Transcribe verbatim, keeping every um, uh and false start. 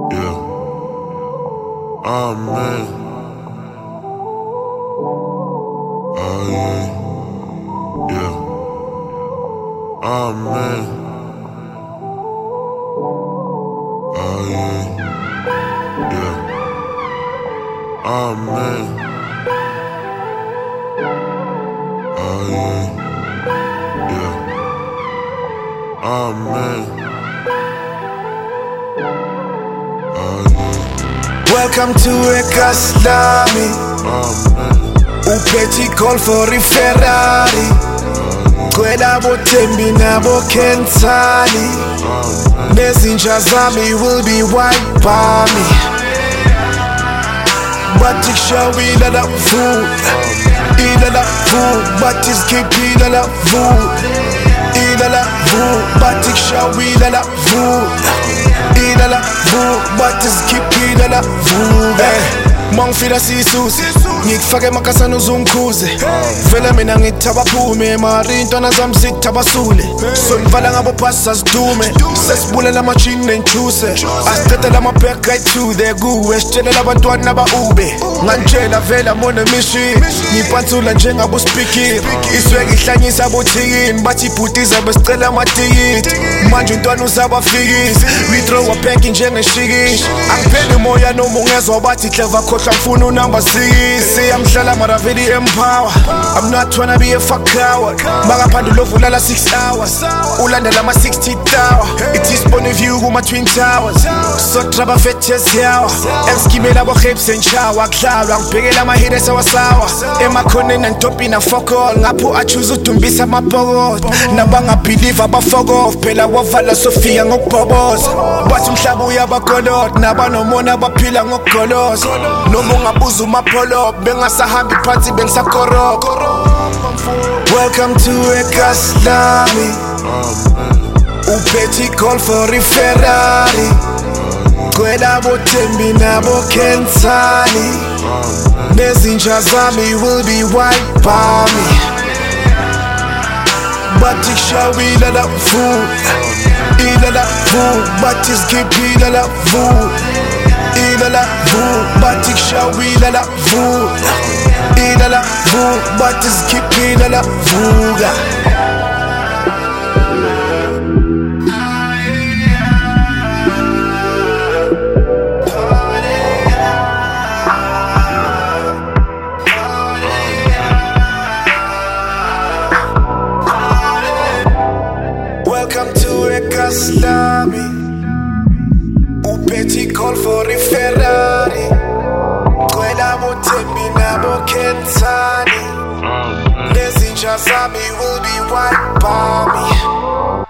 Yeah. Oh man. Oh yeah. Yeah. Oh man. Oh yeah. Yeah. Oh man. Oh yeah. Yeah. Oh man. Welcome to Ekaslami. Upeti call for a Ferrari. Kwela botembi nabo Kentani. Messenger zami will be white by me. Batik shawi la la food. Ila la food. Batis keep ila la food. Ila la food. Batik shawi la la food. Ila la food. Batis keep ila la food. Mangifila sisusi ngikufake emakasana uzungikhuze vele mina ngithaba phume mari intwana zami zithabasule songivala ngabo phasi sazidume sesibulela amajini nenthuse asithethe lamabhek right to the kuwe sitshelela abantwana aba-ube ngantshela vele amone mission ngiphathula njengabo speaking iswe ngihlanyisa abothikini bathi ibhutiza besicela amatikiti manje intwana uzabafikisi withrow abheki njengeshikishi akupheli umoya noma ungezwa bathi clever ngifuna unamba six siyamhlala mara veli empower I'm not tryna be a fuck coward makaphandle lovulala six hours ulandela ama sixty tower it is point of view kuma twin towers so traba fetches yawa emskimela bo hips and shower khlala ngibhekela ama hits awasawa emakhoneni ntopi na fuck all ngapho I choose udumbisa amabhokot nabanga believe aba fuck off phela wavala Sofia ngokubhoboza bathi umhlaba uyabakolot nabanomona baphila ngokugoloza ungabuza umapolo bengasahambi phansi bengisakoroka. Welcome to Ekaslami. Upeti call for a Ferrari. Kwela botembi nabo Kentani. Messenger zami will be white by me. Batik shawi la la food. Ila la food. Batis keep ila la food. Ila la food, batik shawi la la food. Ila la food, batis keep ila la food. Welcome to Ekaslami. Upeti call for a Ferrari. Kwela botembi nabo Kentani. Messenger zami will be white by me.